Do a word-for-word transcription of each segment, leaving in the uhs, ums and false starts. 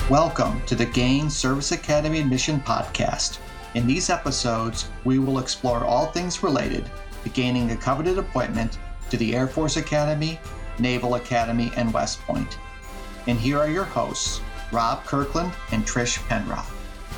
Welcome to the Gain Service Academy Admission Podcast. In these episodes, we will explore all things related to gaining a coveted appointment to the Air Force Academy, Naval Academy, and West Point. And here are your hosts, Rob Kirkland and Trish Penroth.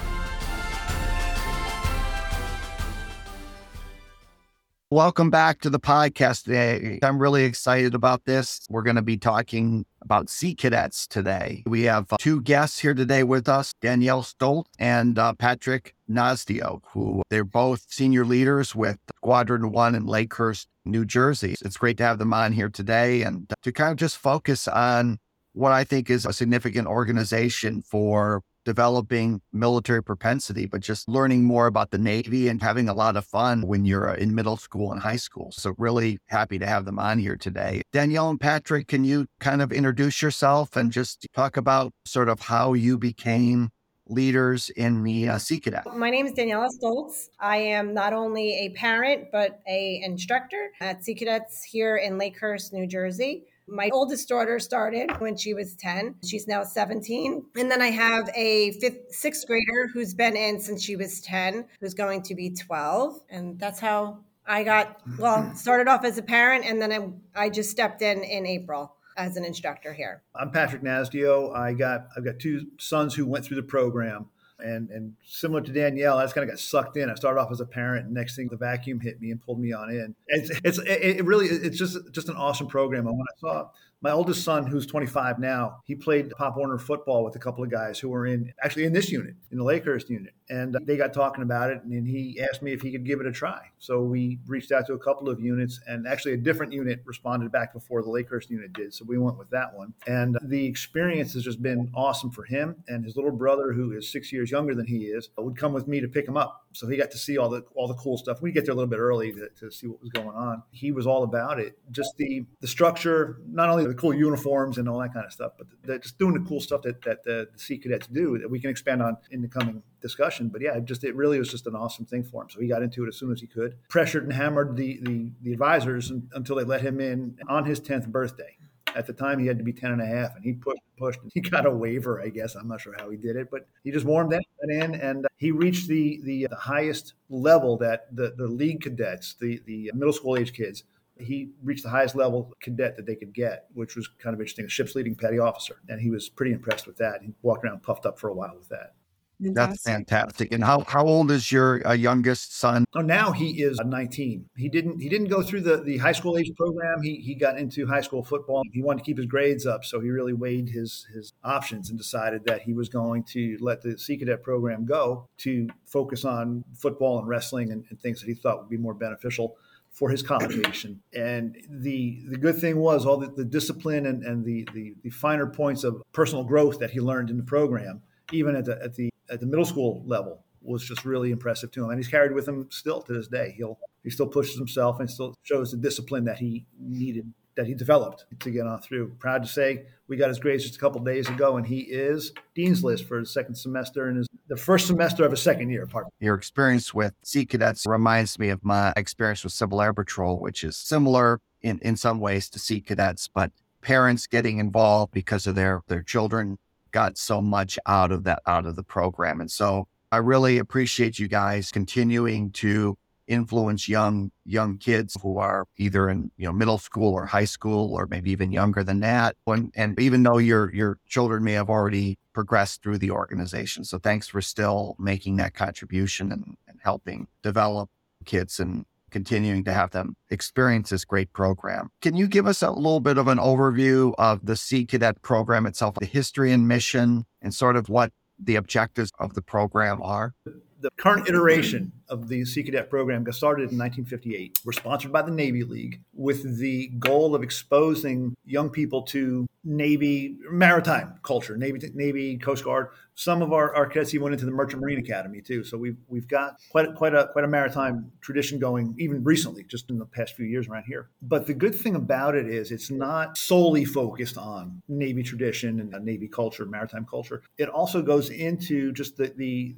Welcome back to the podcast today. I'm really excited about this. We're going to be talking about Sea Cadets today. We have two guests here today with us, Danielle Stoltz and uh, Patrick Nasdio, who they're both senior leaders with Squadron One in Lakehurst, New Jersey. It's great to have them on here today and to kind of just focus on what I think is a significant organization for developing military propensity, but just learning more about the Navy and having a lot of fun when you're in middle school and high school. So really happy to have them on here today. Danielle and Patrick, can you kind of introduce yourself and just talk about sort of how you became leaders in the uh, Sea Cadet? My name is Daniela Stoltz. I am not only a parent, but a instructor at Sea Cadets here in Lakehurst, New Jersey. My oldest daughter started when she was ten. She's now seventeen. And then I have a fifth, sixth grader who's been in since she was ten, who's going to be twelve. And that's how I got, well, started off as a parent, and then I, I just stepped in in April as an instructor here. I'm Patrick Nasdio. I got, I've got two sons who went through the program. And and similar to Danielle, I just kind of got sucked in. I started off as a parent, and next thing the vacuum hit me and pulled me on in. It's it's it really it's just just an awesome program. And when I saw my oldest son, who's twenty-five now, he played Pop Warner football with a couple of guys who were in actually in this unit, in the Lakehurst unit, and they got talking about it, and he asked me if he could give it a try. So we reached out to a couple of units, and actually a different unit responded back before the Lakehurst unit did. So we went with that one, and the experience has just been awesome for him. And his little brother, who is six years younger than he is, would come with me to pick him up. So he got to see all the all the cool stuff. We get there a little bit early to, to see what was going on. He was all about it. Just the the structure, not only the cool uniforms and all that kind of stuff, but the, the, just doing the cool stuff that, that the, the Sea Cadets do that we can expand on in the coming discussion. But yeah, it just it really was just an awesome thing for him. So he got into it as soon as he could. Pressured and hammered the the, the advisors until they let him in on his tenth birthday. At the time, he had to be ten and a half, and he pushed, pushed. And he got a waiver, I guess. I'm not sure how he did it, but he just warmed that in, and he reached the the, the highest level that the, the league cadets, the, the middle school age kids, he reached the highest level cadet that they could get, which was kind of interesting, a ship's leading petty officer. And he was pretty impressed with that. He walked around puffed up for a while with that. That's fantastic. And how, how old is your uh, youngest son? Oh, now he is nineteen. He didn't he didn't go through the, the high school age program. He he got into high school football. He wanted to keep his grades up, so he really weighed his his options and decided that he was going to let the Sea Cadet program go to focus on football and wrestling and, and things that he thought would be more beneficial for his collegation. And the the good thing was all the, the discipline and, and the, the the finer points of personal growth that he learned in the program, even at the at the at the middle school level, was just really impressive to him. And he's carried with him still to this day. He'll he still pushes himself and still shows the discipline that he needed, that he developed to get on through. Proud to say we got his grades just a couple of days ago, and he is Dean's List for his second semester and is the first semester of his second year. Pardon. Your experience with Sea Cadets reminds me of my experience with Civil Air Patrol, which is similar in, in some ways to Sea Cadets, but parents getting involved because of their their children got so much out of that, out of the program. And so I really appreciate you guys continuing to influence young, young kids who are either in, you know, middle school or high school, or maybe even younger than that. When, and even though your, your children may have already progressed through the organization. So thanks for still making that contribution and, and helping develop kids and continuing to have them experience this great program. Can you give us a little bit of an overview of the Sea Cadet program itself, the history and mission, and sort of what the objectives of the program are? The current iteration of the Sea Cadet program got started in nineteen fifty-eight. We're sponsored by the Navy League with the goal of exposing young people to Navy maritime culture, Navy, Navy, Coast Guard. Some of our, our cadets even went into the Merchant Marine Academy too. So we've we've got quite a, quite a quite a maritime tradition going, even recently, just in the past few years around here. But the good thing about it is it's not solely focused on Navy tradition and Navy culture, maritime culture. It also goes into just the the, the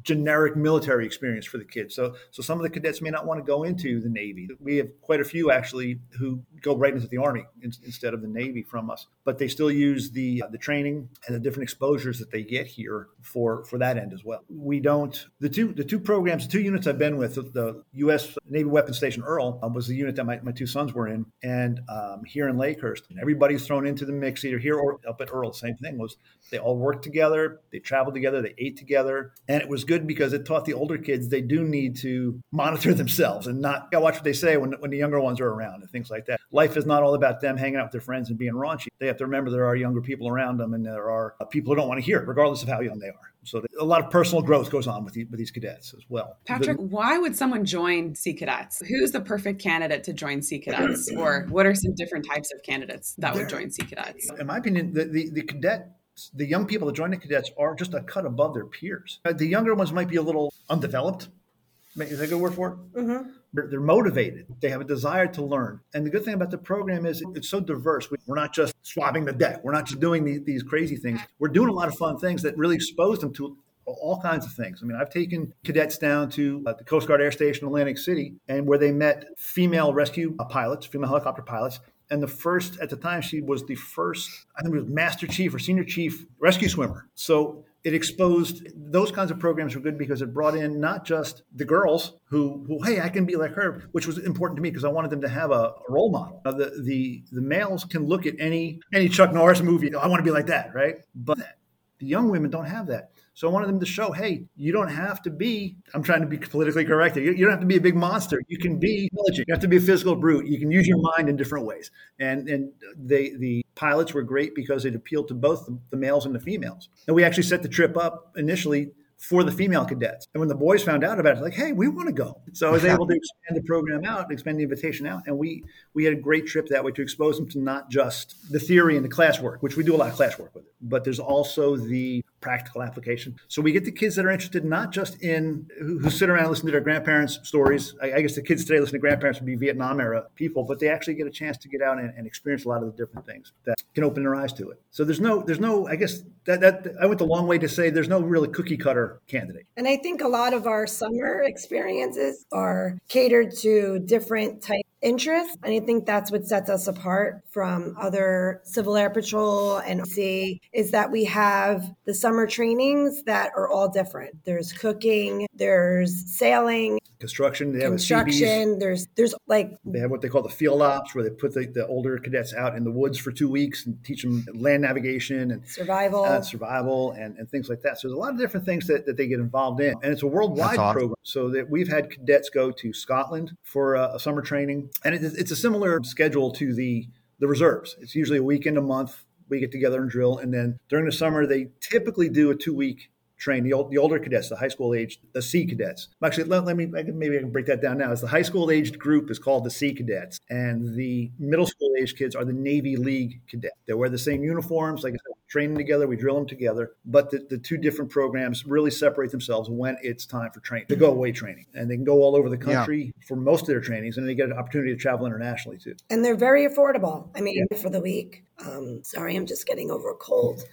generic military experience for the kids. So, so some of the cadets may not want to go into the Navy. We have quite a few actually who go right into the Army in, instead of the Navy from us, but they still use the uh, the training and the different exposures that they get here for for that end as well. We don't the two the two programs, the two units I've been with, the U S Navy Weapons Station Earl uh, was the unit that my, my two sons were in, and um, here in Lakehurst, and everybody's thrown into the mix either here or up at Earl. Same thing was they all worked together, they traveled together, they ate together, and it was good because it taught the older kids they do need to monitor themselves and not you know, watch what they say when when the younger ones are around and things like that. Life is not all about them hanging out with their friends and being raunchy. They have to remember there are younger people around them, and there are uh, people who don't want to hear it, regardless of how young they are. So a lot of personal growth goes on with, the, with these cadets as well. Patrick, the, why would someone join Sea Cadets? Who's the perfect candidate to join Sea Cadets? Or what are some different types of candidates that would join Sea Cadets? In my opinion, the, the, the cadet the young people that join the cadets are just a cut above their peers. The younger ones might be a little undeveloped. Is that a good word for it? Mm-hmm. They're, they're motivated. They have a desire to learn. And the good thing about the program is it's so diverse. We're not just swabbing the deck. We're not just doing these, these crazy things. We're doing a lot of fun things that really expose them to all kinds of things. I mean, I've taken cadets down to uh, the Coast Guard Air Station in Atlantic City, and where they met female rescue pilots, female helicopter pilots. And the first, at the time, she was the first, I think it was Master Chief or Senior Chief rescue swimmer. So it exposed, those kinds of programs were good because it brought in not just the girls who, who hey, I can be like her, which was important to me because I wanted them to have a, a role model. Now, the, the the males can look at any any Chuck Norris movie, oh, I want to be like that, right? But the young women don't have that. So I wanted them to show, hey, you don't have to be, I'm trying to be politically correct here. You, you don't have to be a big monster. You can be intelligent. You have to be a physical brute. You can use your mind in different ways. And and they, the pilots were great because it appealed to both the, the males and the females. And we actually set the trip up initially for the female cadets. And when the boys found out about it, like, hey, we want to go. So I was able to expand the program out, expand the invitation out. And we we had a great trip that way to expose them to not just the theory and the classwork, which we do a lot of classwork with it, but there's also the practical application. So we get the kids that are interested not just in, who, who sit around and listen to their grandparents' stories. I, I guess the kids today listen to grandparents would be Vietnam era people, but they actually get a chance to get out and, and experience a lot of the different things that can open their eyes to it. So there's no, there's no, I guess that, that I went the long way to say there's no really cookie cutter candidate. And I think a lot of our summer experiences are catered to different types interests. And I think that's what sets us apart from other Civil Air Patrol and sea is that we have the summer trainings that are all different. There's cooking, there's sailing, construction, they have construction, there's there's like they have what they call the field ops where they put the, the older cadets out in the woods for two weeks and teach them land navigation and survival, uh, survival and, and things like that. So there's a lot of different things that, that they get involved in. And it's a worldwide awesome. program. So that we've had cadets go to Scotland for a, a summer training. And it, it's a similar schedule to the, the reserves. It's usually a weekend a month. We get together and drill. And then during the summer, they typically do a two-week train, the, old, the older cadets, the high school aged, the Sea Cadets. Actually, let, let me, I can, maybe I can break that down now. As the high school aged group is called the Sea Cadets, and the middle school aged kids are the Navy League Cadets. They wear the same uniforms, like I said, training together, we drill them together, but the, the two different programs really separate themselves when it's time for training, to go away training. And they can go all over the country yeah. for most of their trainings, and they get an opportunity to travel internationally too. And they're very affordable. I mean, yeah. for the week. Um, sorry, I'm just getting over a cold.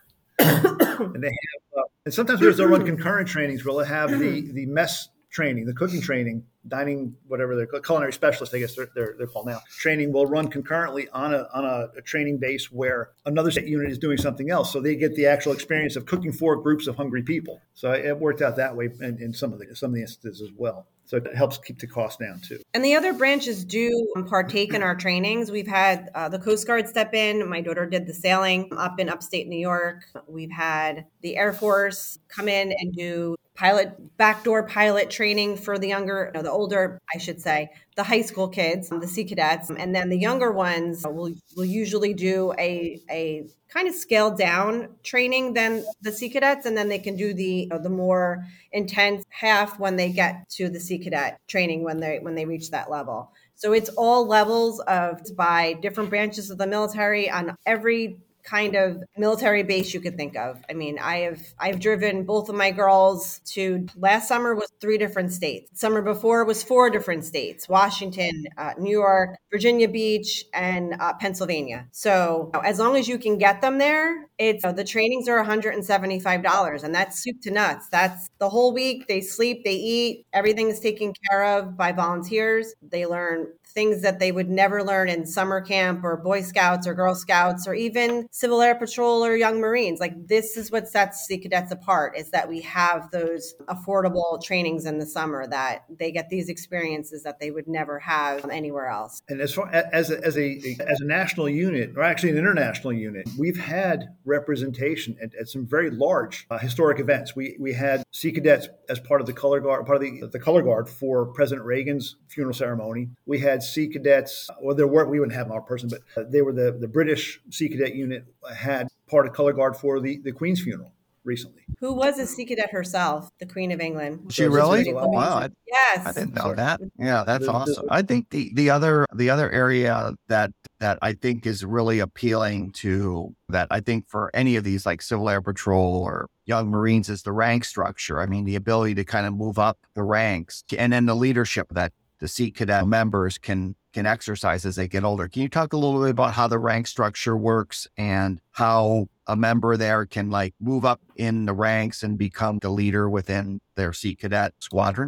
and they have, uh, and sometimes they'll run concurrent trainings where they'll have the, the mess training, the cooking training, dining, whatever they're called, culinary specialists, I guess they're, they're, they're called now. Training will run concurrently on a on a, a training base where another state unit is doing something else. So they get the actual experience of cooking for groups of hungry people. So it worked out that way in, in some of the some of the instances as well. So it helps keep the cost down too. And the other branches do partake in our trainings. We've had uh, the Coast Guard step in. My daughter did the sailing up in upstate New York. We've had the Air Force come in and do pilot, backdoor pilot training for the younger, no, the older, I should say, the high school kids, the Sea Cadets. And then the younger ones will, will usually do a, a kind of scaled down training than the Sea Cadets. And then they can do the, you know, the more intense half when they get to the Sea Cadet training when they, when they reach that level. So it's all levels of by different branches of the military on every kind of military base you could think of. I mean, I have I've driven both of my girls to, last summer was three different states. Summer before was four different states: Washington, uh, New York, Virginia Beach, and uh, Pennsylvania. So as long as you can get them there, it's uh, the trainings are one hundred seventy-five dollars, and that's soup to nuts. That's the whole week. They sleep, they eat, everything is taken care of by volunteers. They learn things that they would never learn in summer camp or Boy Scouts or Girl Scouts or even Civil Air Patrol or Young Marines. Like, this is what sets Sea Cadets apart, is that we have those affordable trainings in the summer, that they get these experiences that they would never have anywhere else. And as far as a, as a as a national unit, or actually an international unit, we've had representation at, at some very large uh, historic events. We we had Sea Cadets as part of the color guard, part of the the color guard for President Reagan's funeral ceremony. We had Sea Cadets, well, there weren't, we wouldn't have them our person, but uh, they were the, the British Sea Cadet unit had part of color guard for the, the Queen's funeral recently. Who was a Sea Cadet herself, the Queen of England. She really? Wow. Wow. I, Yes. I didn't know Sorry. that. Yeah, that's The- the- awesome. I think the, the other the other area that that I think is really appealing to that, I think for any of these like Civil Air Patrol or Young Marines, is the rank structure. I mean, the ability to kind of move up the ranks, and then the leadership that the Sea Cadet members can can exercise as they get older. Can you talk a little bit about how the rank structure works and how a member there can like move up in the ranks and become the leader within their Sea Cadet squadron?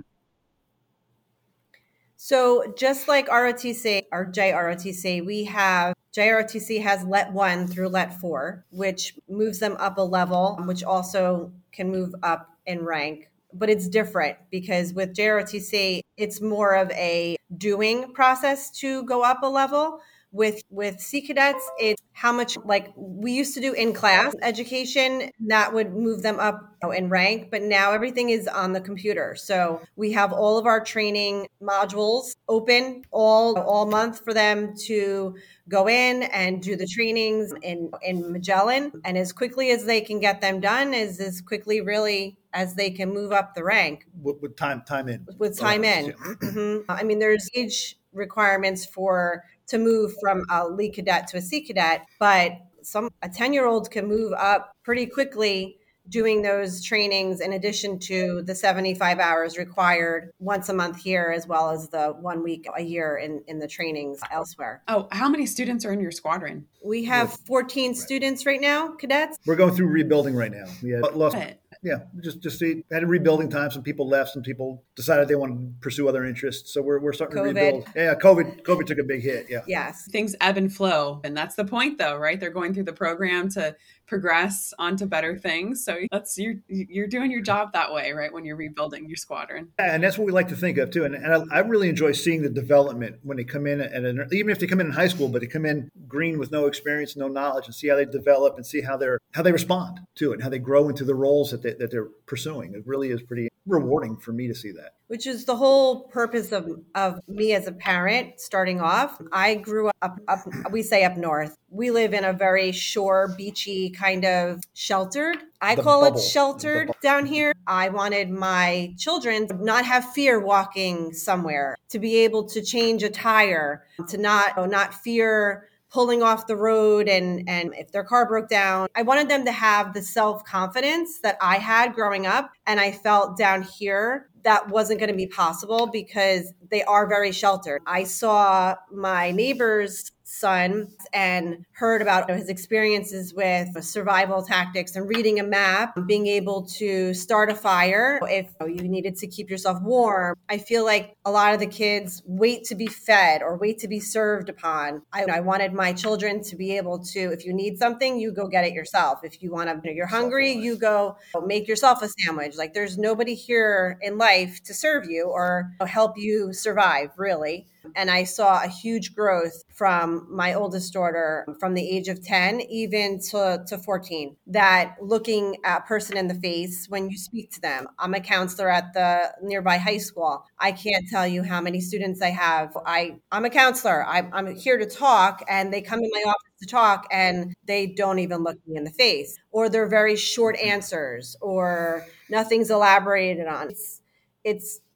So just like R O T C or J R O T C, we have J R O T C has Let one through Let four, which moves them up a level, which also can move up in rank. But it's different because with J R O T C, it's more of a doing process to go up a level. With with Sea Cadets, it's how much, like we used to do in class education that would move them up in rank, but now everything is on the computer. So we have all of our training modules open all all month for them to go in and do the trainings in in Magellan, and as quickly as they can get them done is as quickly really as they can move up the rank With, with time time in. with time in. Mhm. I mean, there's age requirements for to move from a lead cadet to a Sea Cadet, but some a ten-year-old can move up pretty quickly doing those trainings in addition to the seventy-five hours required once a month here, as well as the one week a year in, in the trainings elsewhere. Oh, how many students are in your squadron? We have fourteen students right now, cadets. We're going through rebuilding right now. We had lost, What? yeah, just just see, had a rebuilding time. Some people left. Some people decided they wanted to pursue other interests. So we're we're starting COVID. to rebuild. Yeah, COVID COVID took a big hit. Yeah. Yes. Things ebb and flow. And that's the point though, right? They're going through the program to progress onto better things. So that's you're you're doing your job that way, right? When you're rebuilding your squadron. And that's what we like to think of too. And, and I, I really enjoy seeing the development when they come in, at an, even if they come in in high school, but they come in green with no experience, no knowledge, and see how they develop and see how they're how they respond to it, and how they grow into the roles that they, that they're pursuing. It really is pretty rewarding for me to see that. Which is the whole purpose of, of me as a parent starting off. I grew up, up, we say up north. We live in a very shore, beachy kind of sheltered. I The call bubble. it sheltered The bu- down here. I wanted my children to not have fear walking somewhere, to be able to change a tire, to not, not fear pulling off the road and, and if their car broke down. I wanted them to have the self-confidence that I had growing up. And I felt down here that wasn't going to be possible because they are very sheltered. I saw my neighbor's son and heard about his experiences with survival tactics and reading a map, being able to start a fire if you needed to keep yourself warm. I feel like a lot of the kids wait to be fed or wait to be served upon. I, I wanted my children to be able to, if you need something, you go get it yourself. If you want to, you're hungry, you go make yourself a sandwich. Like there's nobody here in life to serve you or help you survive, really. And I saw a huge growth from my oldest daughter from the age of ten, even to, to fourteen, that looking at a person in the face when you speak to them. I'm a counselor at the nearby high school. I can't tell you how many students I have. I, I'm a counselor. I, I'm here to talk, and they come in my office to talk and they don't even look me in the face, or they're very short answers, or nothing's elaborated on. It's, it's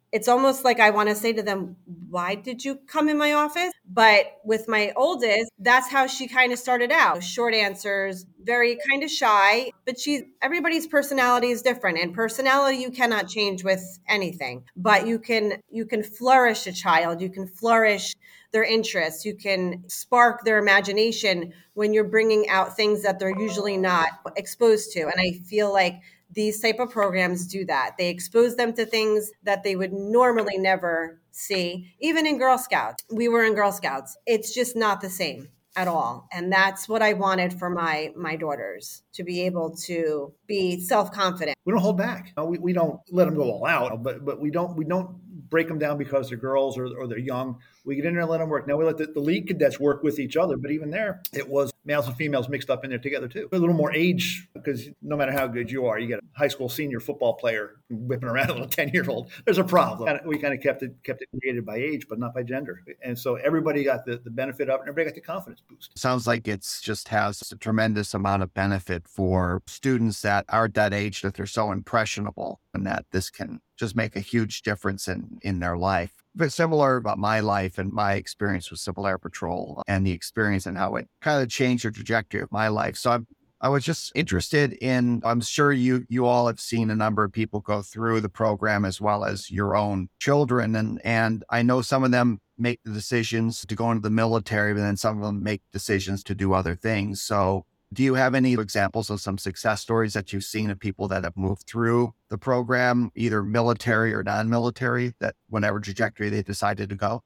it's almost like I want to say to them, why did you come in my office? But with my oldest, that's how she kind of started out. Short answers, very kind of shy, but she's everybody's personality is different, and personality you cannot change with anything, but you can you can flourish a child, you can flourish their interests, you can spark their imagination when you're bringing out things that they're usually not exposed to. And I feel like these type of programs do that. They expose them to things that they would normally never see. Even in Girl Scouts, we were in Girl Scouts. It's just not the same at all. And that's what I wanted for my my daughters, to be able to be self-confident. We don't hold back. We, we don't let them go all out, but but we don't we don't break them down because they're girls or, or they're young. We get in there and let them work. Now we let the, the lead cadets work with each other, but even there, it was males and females mixed up in there together too. A little more age, because no matter how good you are, you get a high school senior football player whipping around a little ten-year-old. There's a problem. We kind of kept it kept it created by age, but not by gender. And so everybody got the, the benefit of it, and everybody got the confidence boost. Sounds like it's just has a tremendous amount of benefit for students that are at that age, that they're so impressionable, and that this can just make a huge difference in, in their life. But similar about my life and my experience with Civil Air Patrol and the experience and how it kind of changed the trajectory of my life. So I'm, I was just interested in, I'm sure you you all have seen a number of people go through the program as well as your own children. And, and I know some of them make the decisions to go into the military, but then some of them make decisions to do other things. So do you have any examples of some success stories that you've seen of people that have moved through the program, either military or non-military, that whatever trajectory they decided to go?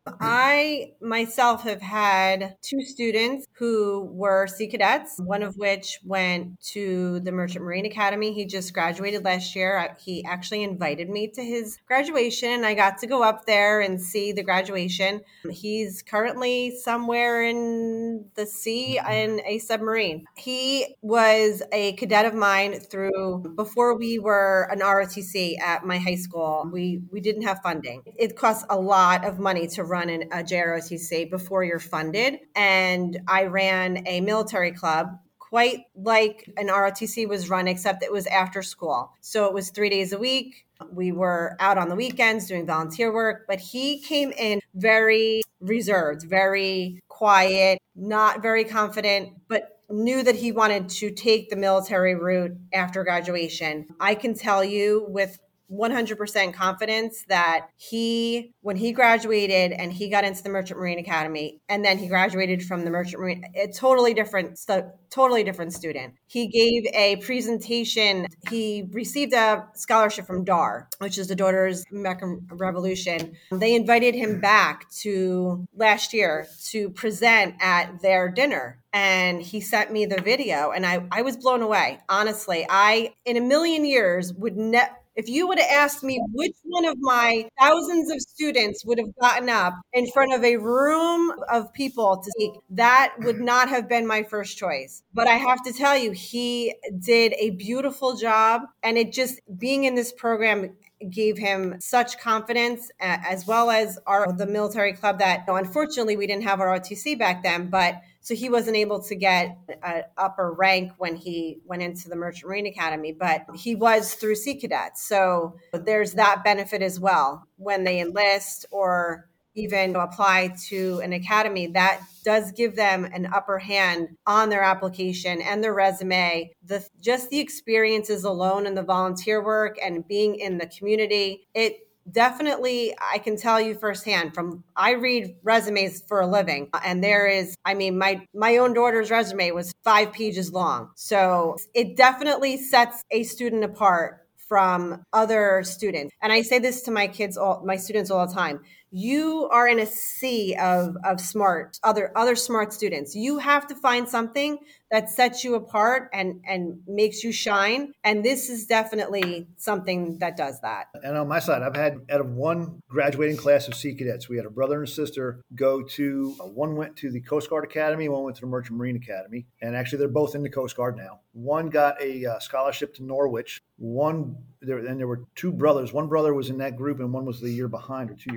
I myself have had two students who were Sea Cadets, one of which went to the Merchant Marine Academy. He just graduated last year. He actually invited me to his graduation, and I got to go up there and see the graduation. He's currently somewhere in the sea in a submarine. He was a cadet of mine through, before we were an R O T C at my high school, we, we didn't have funding. It costs a lot of money to run an, a J R O T C before you're funded. And I ran a military club, quite like an R O T C was run, except it was after school. So it was three days a week. We were out on the weekends doing volunteer work, but he came in very reserved, very quiet, not very confident, but knew that he wanted to take the military route after graduation. I can tell you with one hundred percent confidence that he, when he graduated and he got into the Merchant Marine Academy, and then he graduated from the Merchant Marine, a totally different, totally different student. He gave a presentation. He received a scholarship from D A R, which is the Daughters of the American Revolution. They invited him back to last year to present at their dinner. And he sent me the video, and I, I was blown away. Honestly, I, in a million years, would never, if you would have asked me which one of my thousands of students would have gotten up in front of a room of people to speak, that would not have been my first choice. But I have to tell you, he did a beautiful job. And it just, being in this program gave him such confidence, uh, as well as our the military club that, you know, unfortunately we didn't have our R O T C back then, but so he wasn't able to get an upper rank when he went into the Merchant Marine Academy, but he was through Sea Cadets. So there's that benefit as well. When they enlist or even apply to an academy, that does give them an upper hand on their application and their resume. The just the experiences alone and the volunteer work and being in the community, it definitely, I can tell you firsthand from, I read resumes for a living, and there is, I mean, my, my own daughter's resume was five pages long. So it definitely sets a student apart from other students. And I say this to my kids, all my students all the time. You are in a sea of, of smart, other, other smart students. You have to find something that sets you apart and, and makes you shine. And this is definitely something that does that. And on my side, I've had out of one graduating class of Sea Cadets, we had a brother and a sister go to, uh, one went to the Coast Guard Academy, one went to the Merchant Marine Academy. And actually, they're both in the Coast Guard now. One got a uh, scholarship to Norwich. One, there, and there were two brothers. One brother was in that group and one was the year behind or two years behind.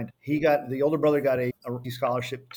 friend. He got, the older brother got a, a rookie scholarship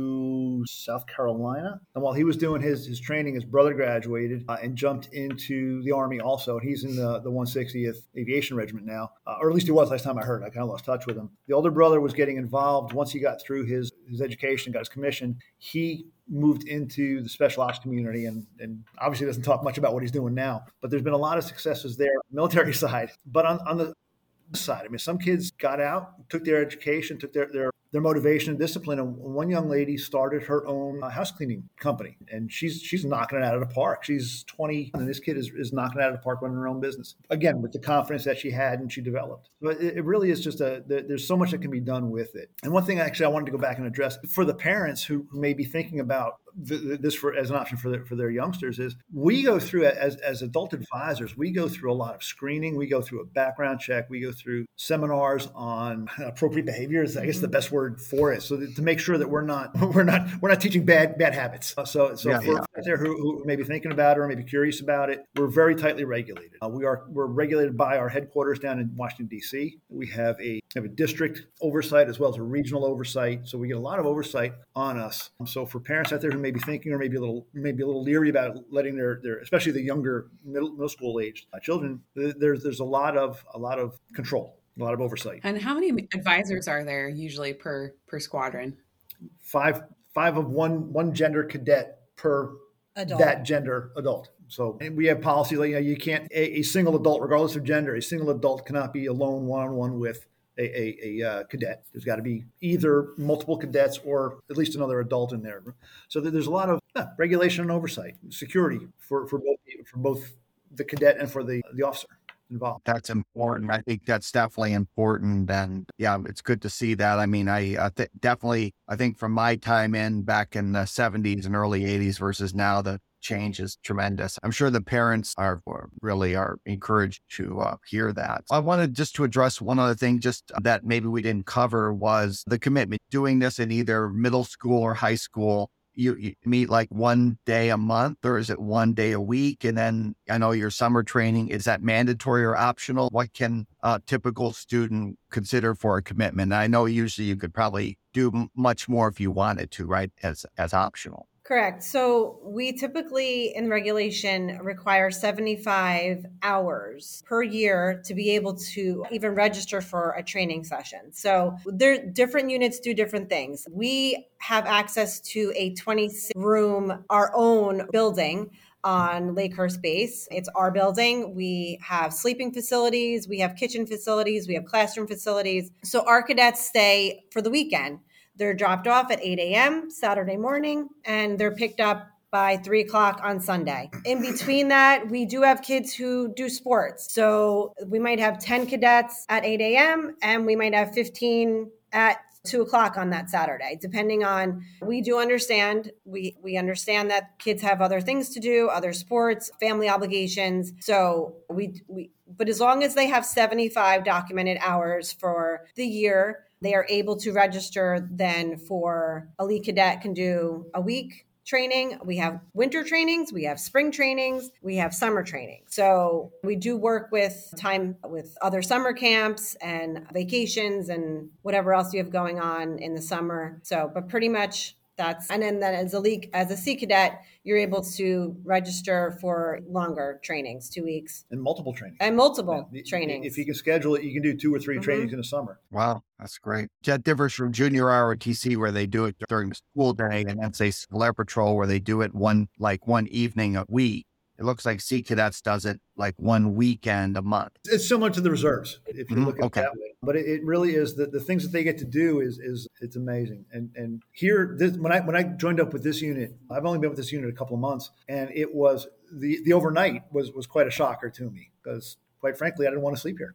to South Carolina. And while he was doing his, his training, his brother graduated uh, and jumped into the Army also. He's in the, the one hundred sixtieth Aviation Regiment now, uh, or at least he was last time I heard. I kind of lost touch with him. The older brother was getting involved once he got through his, his education, got his commission. He moved into the special ops community and, and obviously doesn't talk much about what he's doing now, but there's been a lot of successes there, military side. But on, on the side, I mean, some kids got out, took their education, took their, their, their motivation and discipline. And one young lady started her own uh, house cleaning company, and she's she's knocking it out of the park. She's twenty, and this kid is, is knocking it out of the park running her own business. Again, with the confidence that she had and she developed. But it, it really is just a, there, there's so much that can be done with it. And one thing actually I wanted to go back and address for the parents who, who may be thinking about this for as an option for their, for their youngsters is we go through as, as adult advisors, we go through a lot of screening. We go through a background check. We go through seminars on appropriate behaviors. I guess the best word for it. So that, to make sure that we're not, we're not, we're not teaching bad, bad habits. So, so yeah, for yeah. out there who, who may be thinking about it or maybe curious about it, we're very tightly regulated. Uh, we are, we're regulated by our headquarters down in Washington, D C. We have a, have a district oversight as well as a regional oversight. So we get a lot of oversight on us. So for parents out there who may be thinking or maybe a little, maybe a little leery about letting their, their, especially the younger middle, middle school aged uh, children, there's, there's a lot of, a lot of control, a lot of oversight. And how many advisors are there usually per, per squadron? Five, five of one, one gender cadet per adult. That gender adult. So and we have policy like, you know, you can't, a, a single adult, regardless of gender, a single adult cannot be alone one-on-one with a, a, a uh, cadet. There's got to be either multiple cadets or at least another adult in there. So there's a lot of uh, regulation and oversight, security for, for both for both the cadet and for the, the officer involved. That's important. I think that's definitely important. And yeah, it's good to see that. I mean, I uh, th- definitely, I think from my time in back in the seventies and early eighties versus now, the change is tremendous. I'm sure the parents are really are encouraged to uh, hear that. I wanted just to address one other thing, just that maybe we didn't cover, was the commitment. Doing this in either middle school or high school, you, you meet like one day a month, or is it one day a week? And then I know your summer training, is that mandatory or optional? What can a typical student consider for a commitment? I know usually you could probably do m- much more if you wanted to, right? As, as optional. Correct. So we typically in regulation require seventy-five hours per year to be able to even register for a training session. So there, different units do different things. We have access to a twenty-six room, our own building on Lakehurst base. It's our building. We have sleeping facilities. We have kitchen facilities. We have classroom facilities. So our cadets stay for the weekend. They're dropped off at eight a.m. Saturday morning, and they're picked up by three o'clock on Sunday. In between that, we do have kids who do sports. So we might have ten cadets at eight a.m. and we might have fifteen at two o'clock on that Saturday, depending on, we do understand, we, we understand that kids have other things to do, other sports, family obligations. So we, we, but as long as they have seventy-five documented hours for the year, they are able to register then for Elite Cadet can do a week training. We have winter trainings, we have spring trainings, we have summer training. So we do work with time with other summer camps and vacations and whatever else you have going on in the summer. So, but pretty much that's, and then, then as a league, as a Sea Cadet, you're able to register for longer trainings, two weeks. And multiple trainings. And multiple yeah. trainings. If you can schedule it, you can do two or three mm-hmm. trainings in the summer. Wow, that's great. That differs from junior R O T C where they do it during the school day, and then say Air Patrol where they do it one, like one evening a week. It looks like Sea Cadets does it like one weekend a month. It's similar to the reserves, if you mm-hmm. look at okay. it that way. But it, it really is the, the things that they get to do is is it's amazing. And and here, this, when I when I joined up with this unit, I've only been with this unit a couple of months, and it was the the overnight was was quite a shocker to me because, quite frankly, I didn't want to sleep here.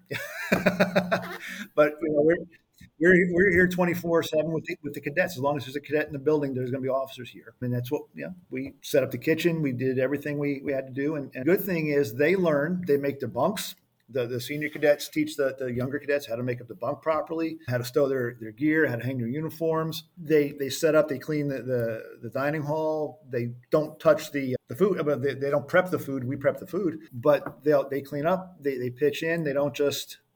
But you know, we're We're we're here twenty-four seven with the, with the cadets. As long as there's a cadet in the building, there's going to be officers here. And that's what, yeah, we set up the kitchen. We did everything we, we had to do. And, and good thing is they learn, they make their bunks. The the senior cadets teach the, the younger cadets how to make up the bunk properly, how to stow their, their gear, how to hang their uniforms. They they set up, they clean the, the, the dining hall. They don't touch the the food. They, they don't prep the food. We prep the food. But they they clean up. They they pitch in. They don't just...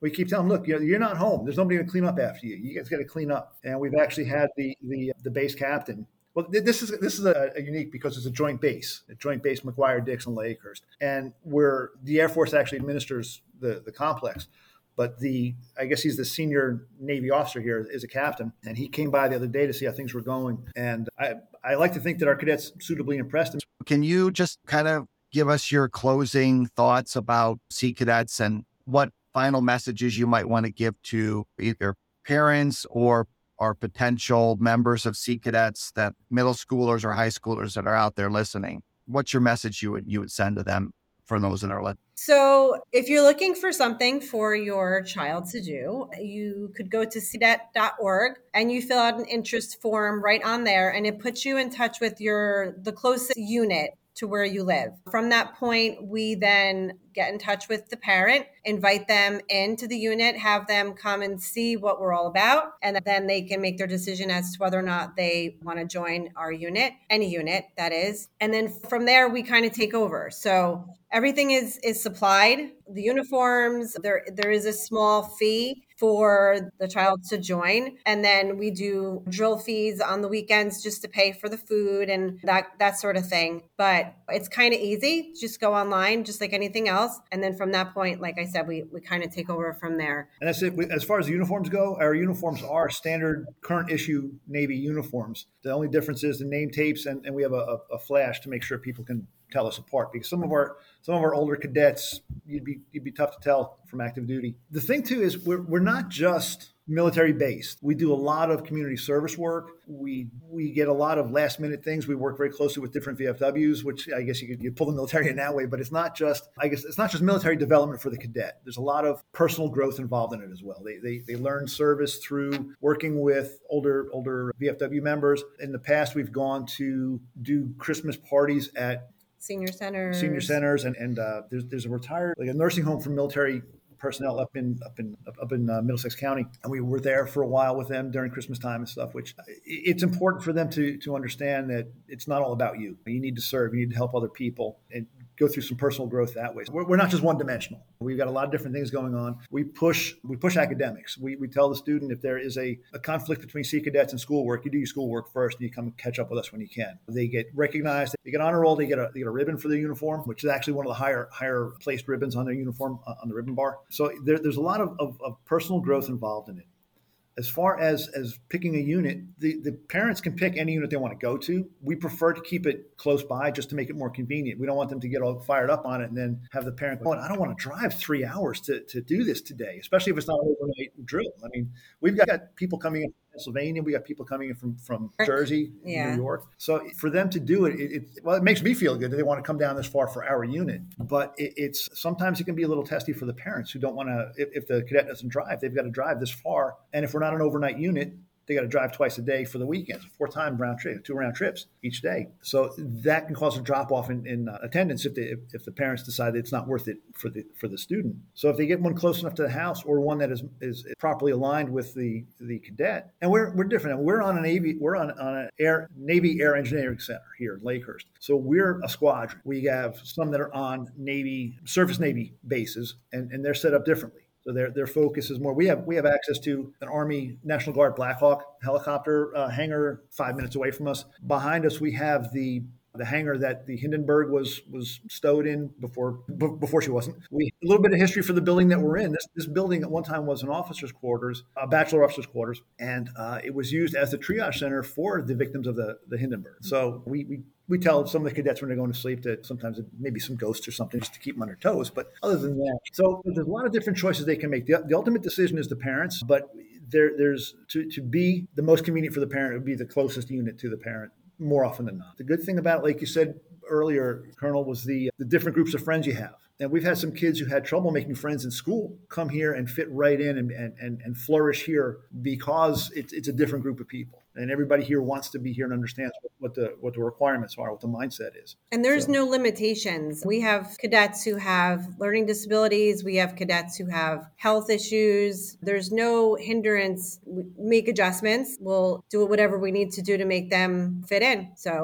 we keep telling them, look, you know, you're not home. There's nobody to clean up after you. You guys got to clean up. And we've actually had the the the base captain. Well, this is this is a, a unique because it's a joint base, a joint base McGuire, Dix, and Lakehurst, and where the Air Force actually administers the the complex. But the, I guess he's the senior Navy officer here, is a captain, and he came by the other day to see how things were going. And I, I like to think that our cadets suitably impressed him. Can you just kind of give us your closing thoughts about Sea Cadets and what final messages you might want to give to either parents or or potential members of Sea Cadets, that middle schoolers or high schoolers that are out there listening? What's your message you would you would send to them for those that are listening? So if you're looking for something for your child to do, you could go to C cadet dot org and you fill out an interest form right on there, and it puts you in touch with your the closest unit to where you live. From that point, we then get in touch with the parent, invite them into the unit, have them come and see what we're all about, and then they can make their decision as to whether or not they want to join our unit, any unit that is. And then from there, we kind of take over. So everything is is supplied, the uniforms, there there is a small fee for the child to join. And then we do drill fees on the weekends just to pay for the food and that, that sort of thing. But it's kind of easy. Just go online, just like anything else. And then from that point, like I said, we, we kind of take over from there. And that's it. As far as the uniforms go, our uniforms are standard current issue Navy uniforms. The only difference is the name tapes, and, and we have a, a flash to make sure people can tell us apart, because some of our some of our older cadets, you'd be you'd be tough to tell from active duty. The thing too is we're we're not just military based. We do a lot of community service work. We we get a lot of last minute things. We work very closely with different V F Ws, which I guess you could you pull the military in that way, but it's not just I guess it's not just military development for the cadet. There's a lot of personal growth involved in it as well. They they they learn service through working with older older V F W members. In the past, we've gone to do Christmas parties at Senior centers. Senior centers, and and uh, there's there's a retired like a nursing home for military personnel up in up in up in uh, Middlesex County, and we were there for a while with them during Christmas time and stuff. Which it's important for them to to understand that it's not all about you. You need to serve. You need to help other people and go through some personal growth that way. So we're, we're not just one dimensional. We've got a lot of different things going on. We push we push academics. We we tell the student if there is a, a conflict between Sea Cadets and schoolwork, you do your schoolwork first, and you come catch up with us when you can. They get recognized. They get honor roll. They get a they get a ribbon for their uniform, which is actually one of the higher higher placed ribbons on their uniform uh, on the ribbon bar. So there, there's a lot of, of, of personal growth involved in it. As far as, as picking a unit, the, the parents can pick any unit they want to go to. We prefer to keep it close by just to make it more convenient. We don't want them to get all fired up on it and then have the parent go, oh, I don't want to drive three hours to, to do this today, especially if it's not an overnight drill. I mean, we've got people coming in from Pennsylvania. We got people coming in from, from Jersey, yeah. New York. So for them to do it, it, it, well, it makes me feel good that they want to come down this far for our unit. But it, it's sometimes it can be a little testy for the parents who don't want to, if, if the cadet doesn't drive, they've got to drive this far. And if we're not an overnight unit, they got to drive twice a day for the weekends, four time round trip, two round trips each day. So that can cause a drop off in, in uh, attendance if, they, if if the parents decide that it's not worth it for the for the student. So if they get one close enough to the house or one that is is properly aligned with the the cadet, and we're we're different. We're on a Navy we're on on an air Navy Air Engineering Center here in Lakehurst. So we're a squadron. We have some that are on Navy surface Navy bases, and and they're set up differently. So their their focus is more. We have we have access to an Army National Guard Black Hawk helicopter uh, hangar five minutes away from us. Behind us, we have the the hangar that the Hindenburg was was stowed in before b- before she wasn't. We a little bit of history for the building that we're in. This this building at one time was an officers' quarters, a bachelor officers' quarters, and uh, it was used as the triage center for the victims of the the Hindenburg. So we we. We tell some of the cadets when they're going to sleep that sometimes it maybe some ghosts or something just to keep them on their toes. But other than that, so there's a lot of different choices they can make. The, the ultimate decision is the parents, but there, there's to, to be the most convenient for the parent, it would be the closest unit to the parent more often than not. The good thing about it, like you said earlier, Colonel, was the the different groups of friends you have. And we've had some kids who had trouble making friends in school come here and fit right in and, and, and flourish here because it's, it's a different group of people. And everybody here wants to be here and understands what the what the requirements are, what the mindset is. And there's so. no limitations. We have cadets who have learning disabilities. We have cadets who have health issues. There's no hindrance. We make adjustments. We'll do whatever we need to do to make them fit in. So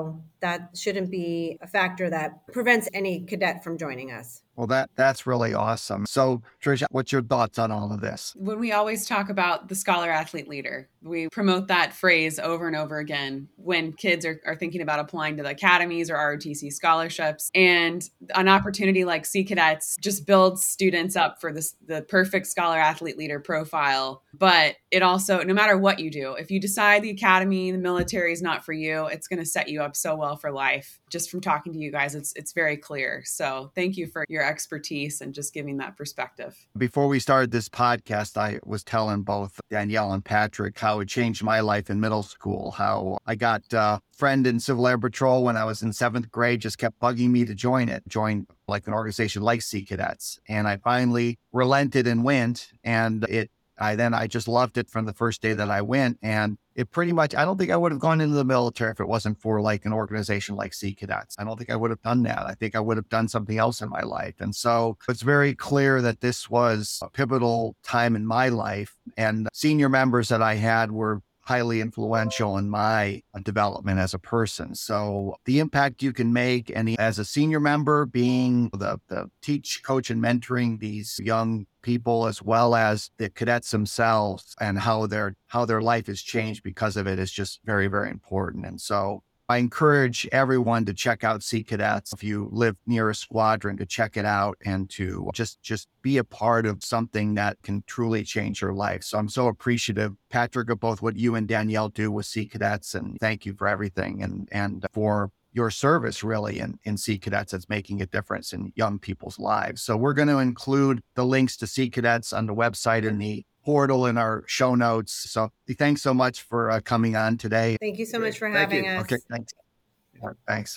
that shouldn't be a factor that prevents any cadet from joining us. Well, that that's really awesome. So, Tricia, what's your thoughts on all of this? When we always talk about the scholar athlete leader, we promote that phrase over and over again when kids are, are thinking about applying to the academies or R O T C scholarships. And an opportunity like Sea Cadets just builds students up for this, the perfect scholar athlete leader profile. But it also, no matter what you do, if you decide the academy, the military is not for you, it's going to set you up so well for life. Just from talking to you guys, it's it's very clear. So thank you for your expertise and just giving that perspective. Before we started this podcast, I was telling both Danielle and Patrick how it changed my life in middle school, how I got a friend in Civil Air Patrol when I was in seventh grade, just kept bugging me to join it, join like an organization like Sea Cadets. And I finally relented and went, and it I then I just loved it from the first day that I went. And it pretty much, I don't think I would have gone into the military if it wasn't for like an organization like Sea Cadets. I don't think I would have done that. I think I would have done something else in my life. And so it's very clear that this was a pivotal time in my life. And senior members that I had were highly influential in my development as a person. So the impact you can make, and as a senior member, being the, the teach, coach, and mentoring these young people, as well as the cadets themselves, and how their how their life has changed because of it, is just very, very important. And so I encourage everyone to check out Sea Cadets. If you live near a squadron, to check it out and to just, just be a part of something that can truly change your life. So I'm so appreciative, Patrick, of both what you and Danielle do with Sea Cadets. And thank you for everything and, and for your service really in, in Sea Cadets. That's making a difference in young people's lives. So we're going to include the links to Sea Cadets on the website and the portal in our show notes. So thanks so much for uh, coming on today. Thank you so much for Thank having you. us. Okay, thanks. All right, thanks.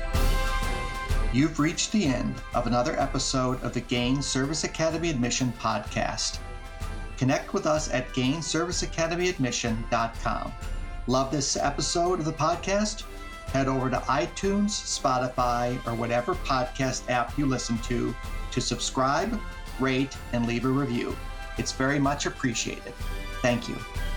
You've reached the end of another episode of the Gain Service Academy Admission podcast. Connect with us at gain service academy admission dot com. Love this episode of the podcast? Head over to iTunes, Spotify, or whatever podcast app you listen to to subscribe, rate, and leave a review. It's very much appreciated. Thank you.